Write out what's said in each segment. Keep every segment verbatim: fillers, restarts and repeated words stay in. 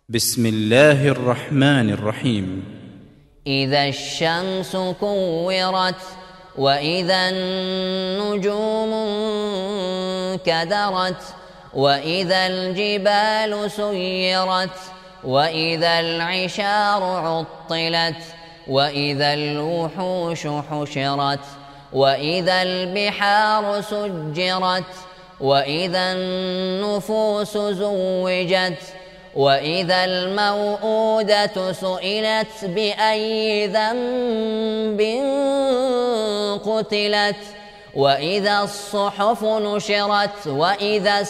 بسم الله الرحمن الرحيم. إذا الشمس كورت وإذا النجوم انكدرت وإذا الجبال سيرت وإذا العشار عطلت وإذا الوحوش حشرت وإذا البحار سجرت وإذا النفوس زوجت وإذا الموءودة سئلت بأي ذنب قتلت وإذا الصحف نشرت وإذا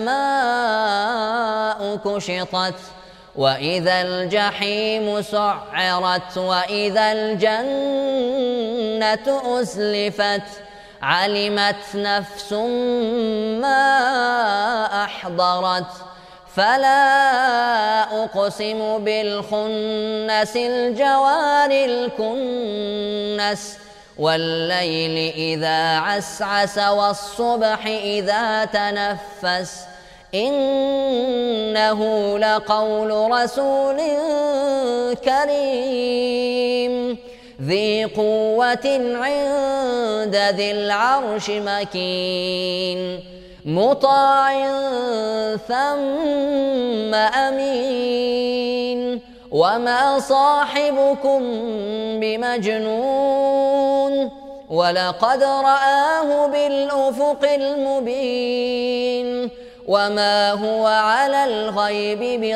السماء كشطت وإذا الجحيم سعرت وإذا الجنة أزلفت علمت نفس ما أحضرت فلا أقسم بالخنس الجوار الكنس والليل إذا عسعس والصبح إذا تنفس إنه لقول رسول كريم ذي قوة عند ذي العرش مكين مطاع ثم أمين وما صاحبكم بمجنون ولقد رآه بالأفق المبين وما هو على الغيب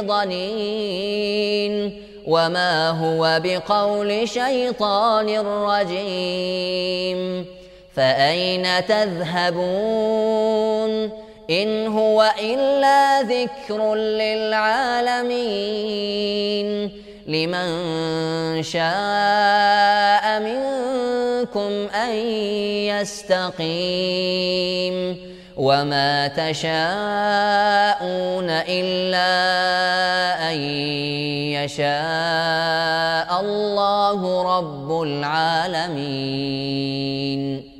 بضنين وما هو بقول شيطان رجيم فأين تذهبون إن هو إلا ذكر للعالمين لمن شاء منكم أن يستقيم وما تشاءون إلا أن يشاء الله رب العالمين.